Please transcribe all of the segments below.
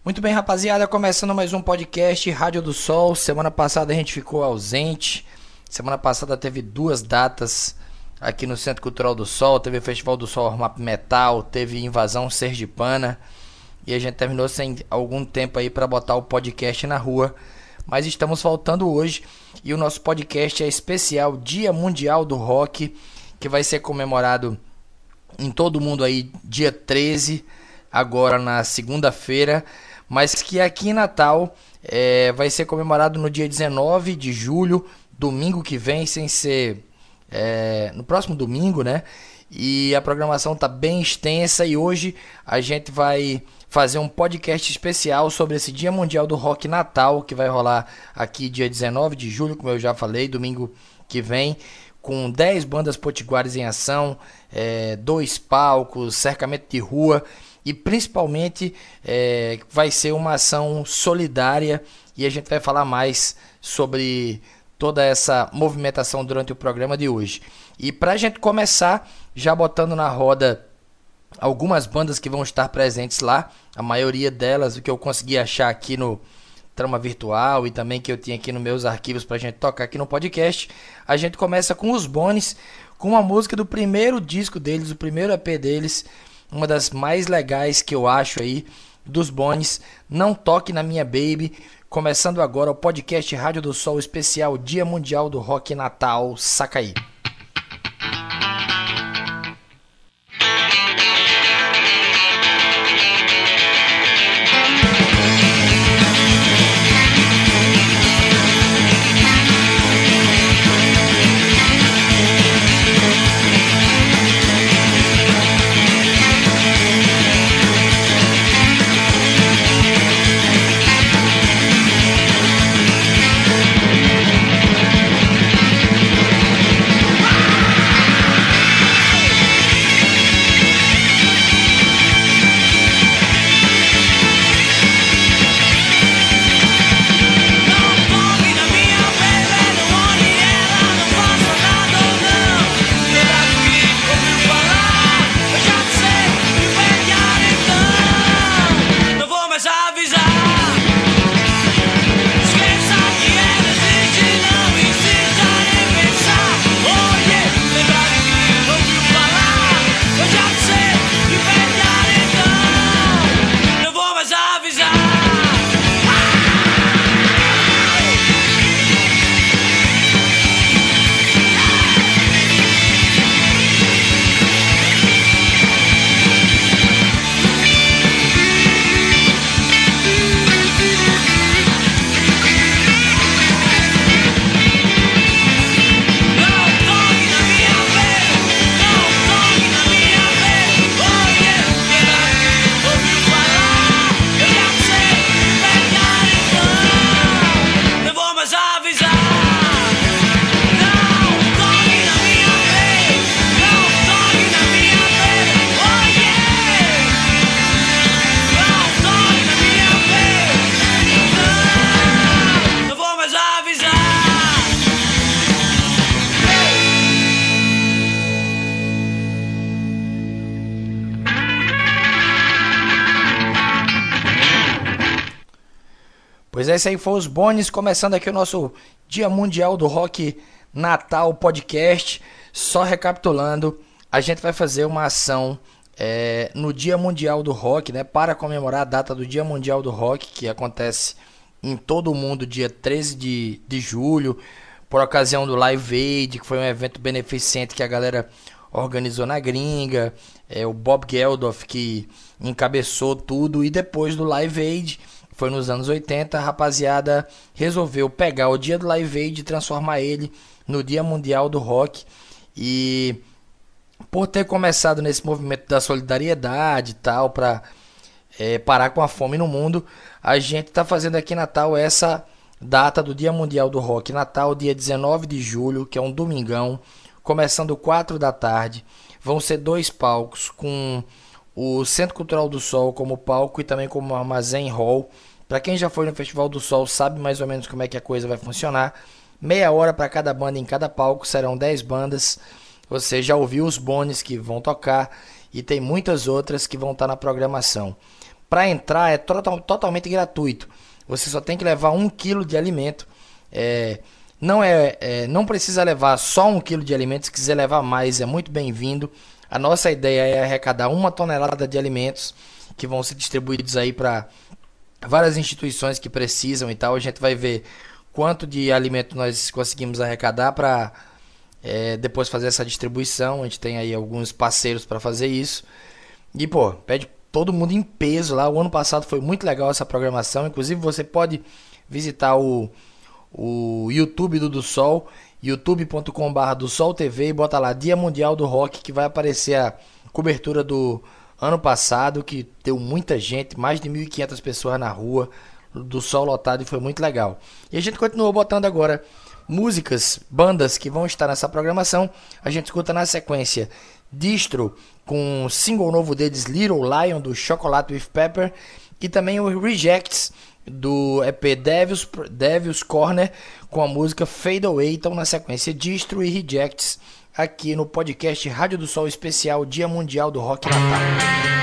Muito bem, rapaziada, começando mais um podcast Rádio do Sol. Semana passada a gente ficou ausente. Semana passada teve duas datas aqui no Centro Cultural do Sol. Teve o Festival do Sol Map Metal, teve Invasão Sergipana. E a gente terminou sem algum tempo aí para botar o podcast na rua. Mas estamos voltando hoje e o nosso podcast é especial Dia Mundial do Rock, que vai ser comemorado em todo mundo aí dia 13, agora na segunda-feira, mas que aqui em Natal vai ser comemorado no dia 19 de julho, domingo que vem, sem ser no próximo domingo, né? E a programação tá bem extensa e hoje a gente vai fazer um podcast especial sobre esse Dia Mundial do Rock Natal, que vai rolar aqui dia 19 de julho, como eu já falei, domingo que vem, com 10 bandas potiguares em ação, 2 palcos, cercamento de rua e principalmente vai ser uma ação solidária e a gente vai falar mais sobre toda essa movimentação durante o programa de hoje. E para a gente começar, já botando na roda algumas bandas que vão estar presentes lá, a maioria delas, o que eu consegui achar aqui no Trama Virtual e também que eu tinha aqui nos meus arquivos pra gente tocar aqui no podcast. A gente começa com os Bones, com uma música do primeiro disco deles, o primeiro EP deles, uma das mais legais que eu acho aí dos Bones, Não Toque na Minha Baby. Começando agora o podcast Rádio do Sol especial Dia Mundial do Rock Natal, saca aí. Pois esse aí foi os Bones, começando aqui o nosso Dia Mundial do Rock Natal podcast. Só recapitulando, a gente vai fazer uma ação no Dia Mundial do Rock, né, para comemorar a data do Dia Mundial do Rock, que acontece em todo o mundo dia 13 de julho, por ocasião do Live Aid, que foi um evento beneficente que a galera organizou na gringa, o Bob Geldof que encabeçou tudo, e depois do Live Aid, foi nos anos 80, a rapaziada resolveu pegar o dia do Live Aid e transformar ele no Dia Mundial do Rock. E por ter começado nesse movimento da solidariedade e tal, para parar com a fome no mundo, a gente está fazendo aqui em Natal essa data do Dia Mundial do Rock Natal, dia 19 de julho, que é um domingão, começando 4 da tarde. Vão ser 2 palcos, com o Centro Cultural do Sol como palco e também como armazém hall. Para quem já foi no Festival do Sol sabe mais ou menos como é que a coisa vai funcionar. Meia hora para cada banda em cada palco, serão 10 bandas. Você já ouviu os Bones que vão tocar e tem muitas outras que vão estar na programação. Para entrar é totalmente gratuito. Você só tem que levar 1 quilo de alimento. Não precisa levar só 1 quilo de alimento. Se quiser levar mais, é muito bem-vindo. A nossa ideia é arrecadar 1 tonelada de alimentos que vão ser distribuídos aí para várias instituições que precisam e tal. A gente vai ver quanto de alimento nós conseguimos arrecadar para depois fazer essa distribuição. A gente tem aí alguns parceiros para fazer isso. E pô, pede todo mundo em peso lá. O ano passado foi muito legal essa programação. Inclusive você pode visitar o YouTube do Sol, youtube.com/barra do Sol TV, e bota lá Dia Mundial do Rock, que vai aparecer a cobertura do ano passado, que deu muita gente, mais de 1.500 pessoas na rua, do Sol lotado, e foi muito legal. E a gente continuou botando agora músicas, bandas que vão estar nessa programação. A gente escuta na sequência Distro com o single novo deles, Little Lion, do Chocolate with Pepper, e também o Rejects do EP Devil's Corner com a música Fade Away. Então na sequência Distro e Rejects aqui no podcast Rádio do Sol especial Dia Mundial do Rock Natal.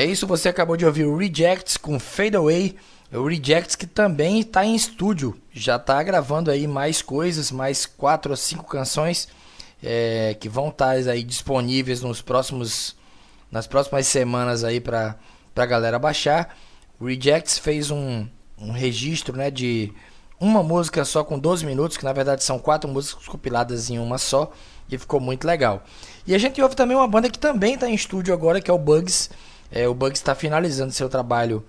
É isso, você acabou de ouvir o Rejects com Fade Away. O Rejects que também está em estúdio, já está gravando aí mais coisas, mais 4 ou 5 canções que vão estar aí disponíveis nas próximas semanas aí para a galera baixar. O Rejects fez um registro, né, de uma música só com 12 minutos, que na verdade são 4 músicas compiladas em uma só, e ficou muito legal. E a gente ouve também uma banda que também está em estúdio agora, que é o Bugs. O Bugs está finalizando seu trabalho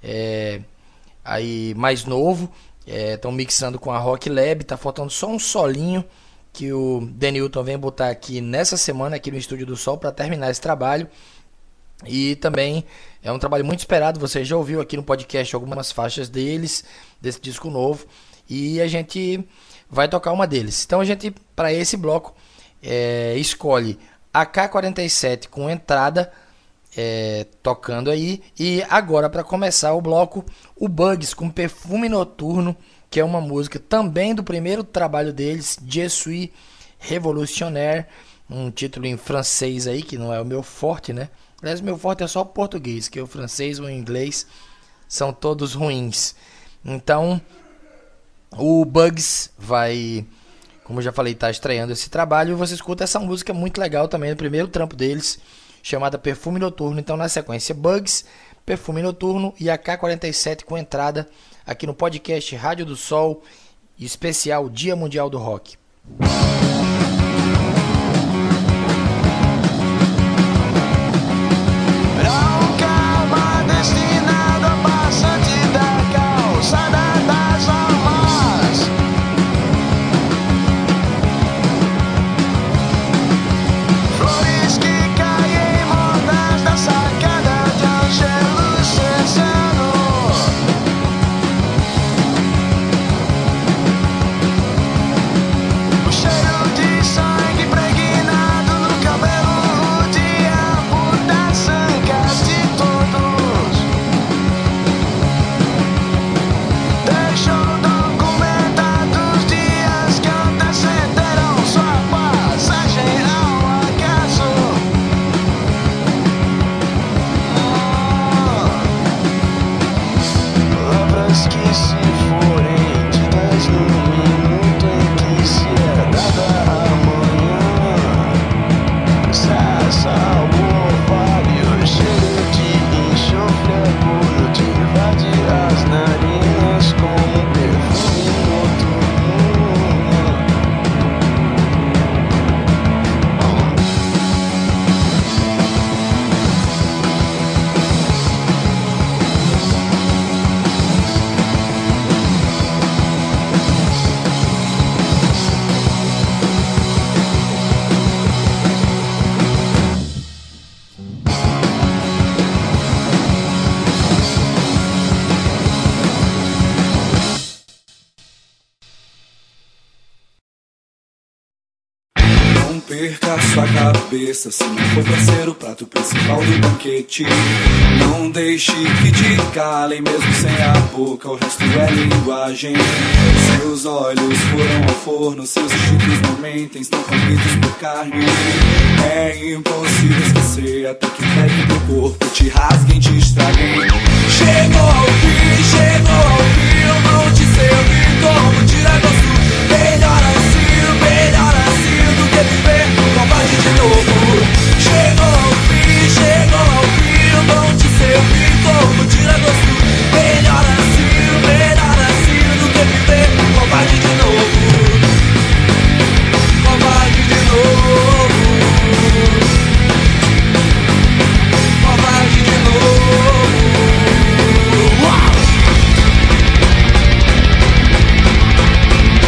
aí mais novo, estão mixando com a Rock Lab, tá faltando só um solinho que o Denilton vem botar aqui nessa semana aqui no Estúdio do Sol para terminar esse trabalho. E também é um trabalho muito esperado, você já ouviu aqui no podcast algumas faixas deles, desse disco novo, e a gente vai tocar uma deles. Então a gente, para esse bloco, escolhe AK-47 com entrada, tocando aí. E agora, para começar o bloco, o Bugs com Perfume Noturno, que é uma música também do primeiro trabalho deles, Je suis révolutionnaire, um título em francês aí, que não é o meu forte, né? Aliás, o meu forte é só o português, que o francês ou o inglês são todos ruins. Então, o Bugs vai, como eu já falei, tá estreando esse trabalho, e você escuta essa música muito legal também, do primeiro trampo deles, chamada Perfume Noturno. Então, na sequência, Bugs, Perfume Noturno e AK-47 com entrada aqui no podcast Rádio do Sol, especial Dia Mundial do Rock. Perca sua cabeça, se não for pra ser o prato principal do banquete. Não deixe que te calem, mesmo sem a boca, o resto é linguagem. Seus olhos foram ao forno, seus instintos não mentem, estão comidos por carne. É impossível esquecer, até que pegue teu corpo, te rasguem, te estraguem. Chegou ao fim, eu não te sei ouvir como tirar gosto. Melhor assim do que viver covarde de novo. Chegou ao fim, eu não te sei ouvir como tirar gosto. Melhor assim do que viver covarde de novo. Covarde de novo. Covarde de novo. Uau!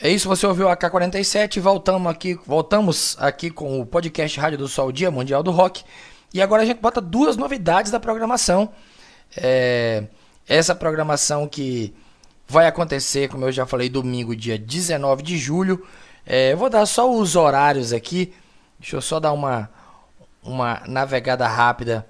É isso, você ouviu a AK-47, voltamos aqui com o podcast Rádio do Sol, Dia Mundial do Rock. E agora a gente bota duas novidades da programação. Essa programação que vai acontecer, como eu já falei, domingo, dia 19 de julho. Eu vou dar só os horários aqui. Deixa eu só dar uma navegada rápida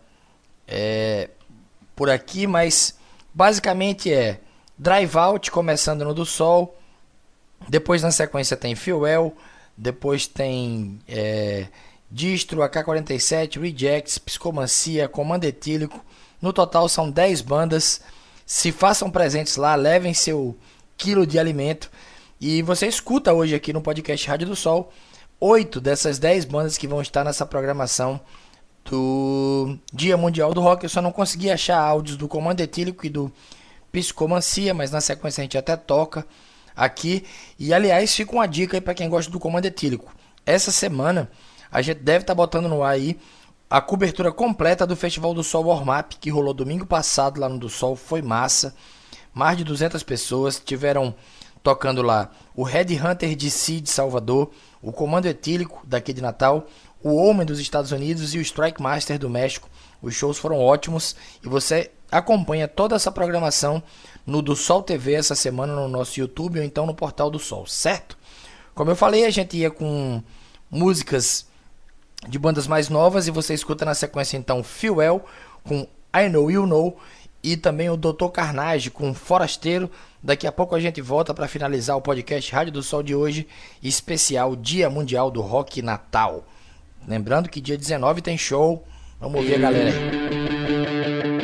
por aqui, mas basicamente Drive Out começando no do Sol. Depois na sequência tem Fuel. Depois tem Distro, AK-47, Rejects, Psicomancia, Comando Etílico. No total são 10 bandas. Se façam presentes lá, levem seu quilo de alimento. E você escuta hoje aqui no podcast Rádio do Sol 8 dessas 10 bandas que vão estar nessa programação do Dia Mundial do Rock. Eu só não consegui achar áudios do Comando Etílico e do Psicomancia, mas na sequência a gente até toca aqui. E aliás, fica uma dica aí para quem gosta do Comando Etílico. Essa semana a gente deve estar botando no ar aí a cobertura completa do Festival do Sol Warm Up, que rolou domingo passado lá no do Sol. Foi massa, mais de 200 pessoas tiveram tocando lá o Red Hunter DC de Salvador, o Comando Etílico daqui de Natal, o Homem dos Estados Unidos e o Strike Master do México. Os shows foram ótimos e você acompanha toda essa programação no do Sol TV essa semana no nosso YouTube ou então no Portal do Sol, certo? Como eu falei, a gente ia com músicas de bandas mais novas e você escuta na sequência então Fuel com I Know You Know e também o Dr. Carnage com Forasteiro. Daqui a pouco a gente volta para finalizar o podcast Rádio do Sol de hoje, especial Dia Mundial do Rock Natal. Lembrando que dia 19 tem show. Vamos ouvir a galera aí.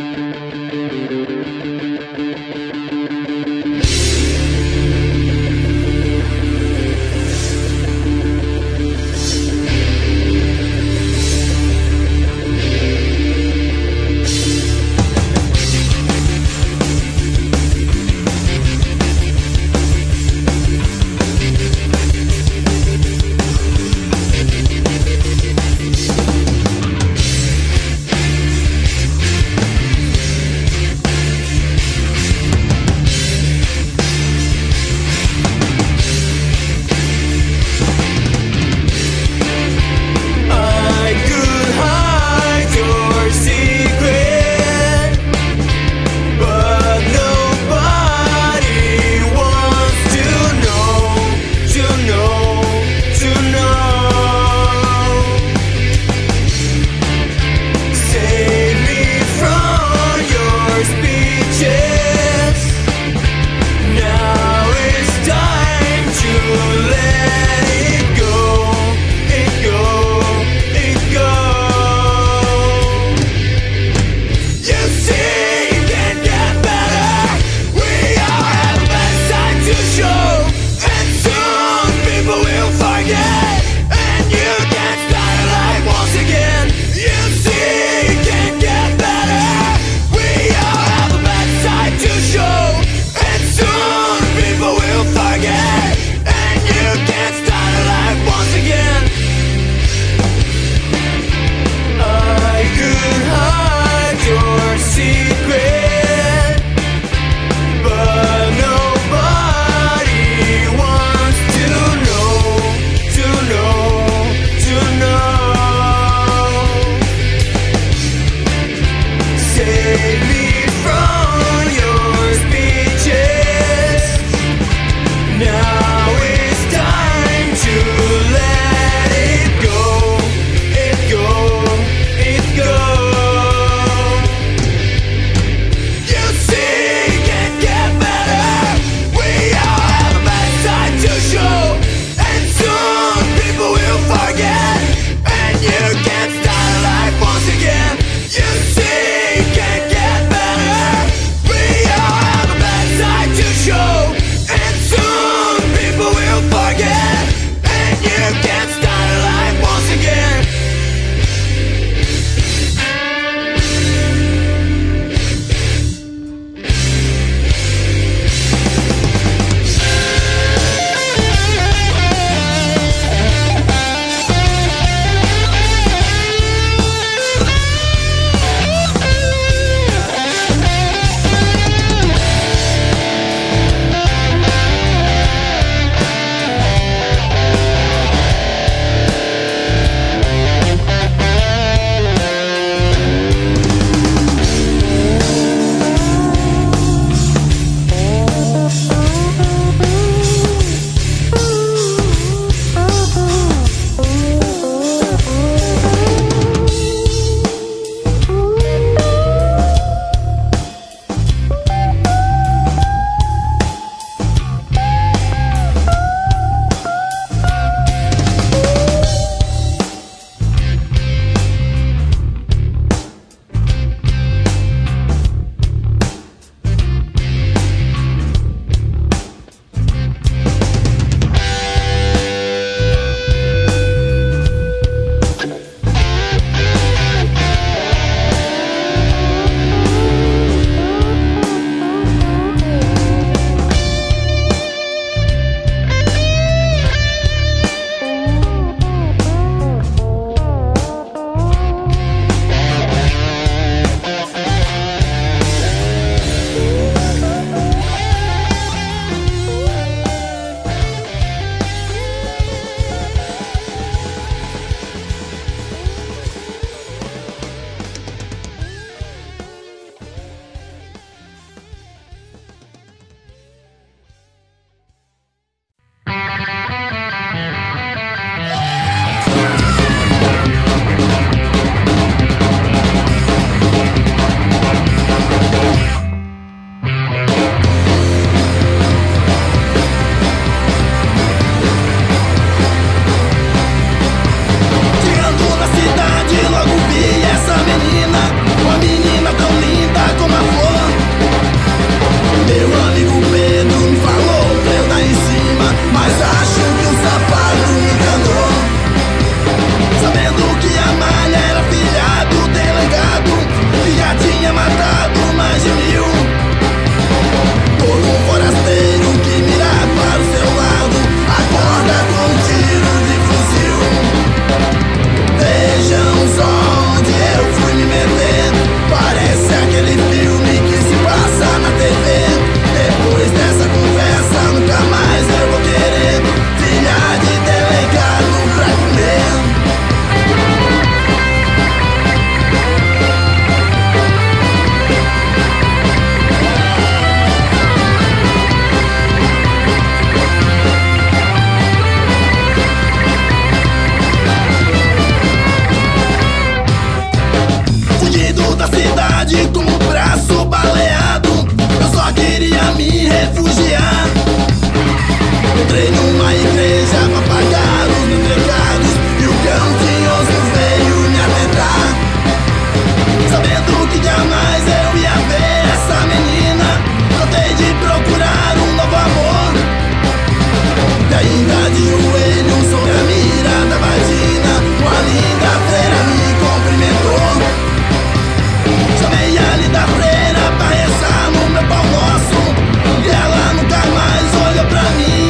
Entrei numa igreja pra pagar os meus pecados, e o cão tinhoso veio me atentar, sabendo que jamais eu ia ver essa menina. Tratei de procurar um novo amor, e ainda de joelho sobre a mira da vagina, uma linda freira me cumprimentou. Chamei a linda freira pra rezar no meu pão nosso, e ela nunca mais olhou pra mim.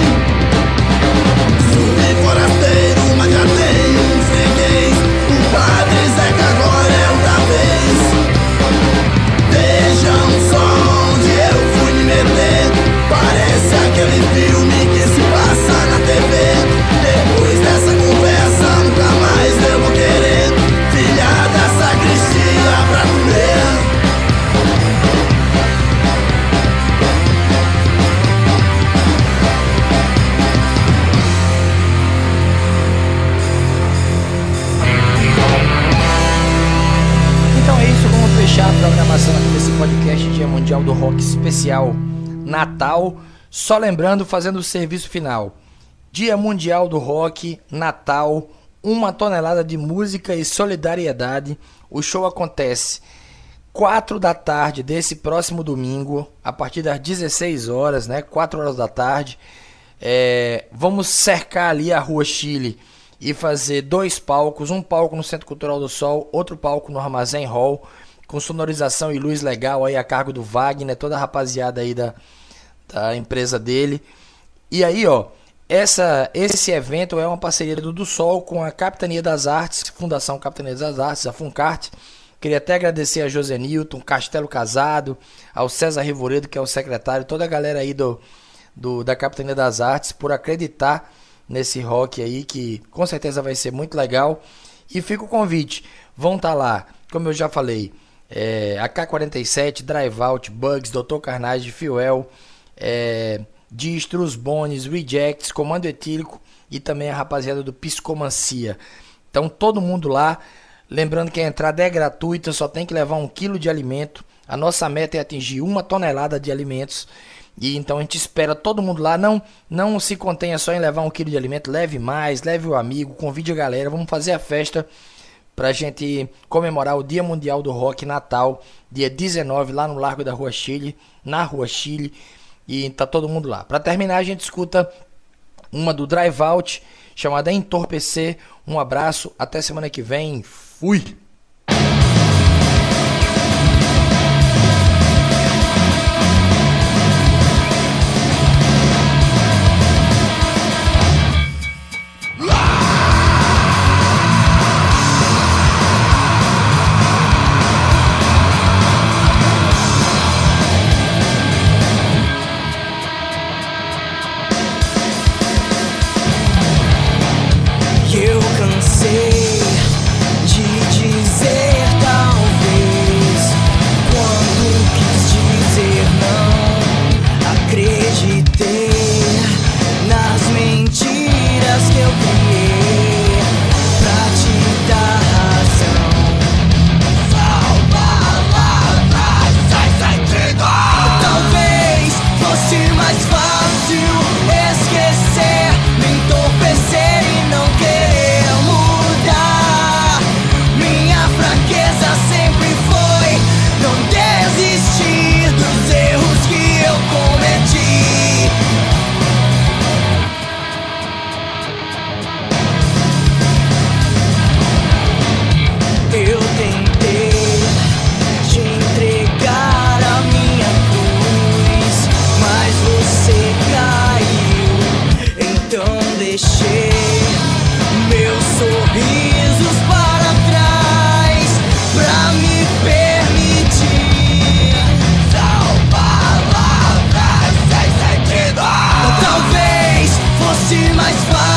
Fui forasteiro, mas já tenho um freguês, o padre Zeca agora é outra vez. Vejam só onde eu fui me meter, parece aquele filme que se passa na TV. Depois dessa conversa nunca mais eu vou querer filha da sacristia pra comer. Então é isso, vamos fechar a programação aqui desse podcast Dia Mundial do Rock especial Natal. Só lembrando, fazendo o serviço final: Dia Mundial do Rock, Natal, 1 tonelada de música e solidariedade. O show acontece 4 da tarde desse próximo domingo, a partir das 16 horas, né? 4 horas da tarde. Vamos cercar ali a Rua Chile e fazer 2 palcos, um palco no Centro Cultural do Sol, outro palco no Armazém Hall, com sonorização e luz legal aí a cargo do Wagner, toda a rapaziada aí da empresa dele. E aí, ó, esse evento é uma parceria do Sol com a Capitania das Artes, Fundação Capitania das Artes, a Funcart. Queria até agradecer a José Nilton, Castelo Casado, ao César Rivoredo, que é o secretário, toda a galera aí da Capitania das Artes, por acreditar nesse rock aí, que com certeza vai ser muito legal. E fica o convite, vão estar lá, como eu já falei, AK-47, Drive Out, Bugs, Dr. Carnage, Fuel, Distros, Bones, Rejects, Comando Etílico e também a rapaziada do Psicomancia. Então todo mundo lá, lembrando que a entrada é gratuita, só tem que levar 1 quilo de alimento. A nossa meta é atingir 1 tonelada de alimentos. E então a gente espera todo mundo lá. Não se contenha só em levar 1 quilo de alimento, leve mais, leve o amigo, convide a galera. Vamos fazer a festa pra gente comemorar o Dia Mundial do Rock, Natal, dia 19, lá no Largo da Rua Chile, na Rua Chile. E tá todo mundo lá. Pra terminar, a gente escuta uma do Drive Out, chamada Entorpecer. Um abraço, até semana que vem. Fui! Eu cansei de dizer talvez, quando quis dizer não. Acreditei nas mentiras que eu criei pra te dar razão. Talvez fosse mais fácil esquecer, me entorpecer e não querer mudar. Minha fraqueza sempre foi não desistir dos erros que eu cometi. Eu tentei te entregar a minha cruz, mas você caiu. Então deixei meus sorrisos para trás pra me permitir. São palavras sem sentido. Talvez fosse mais fácil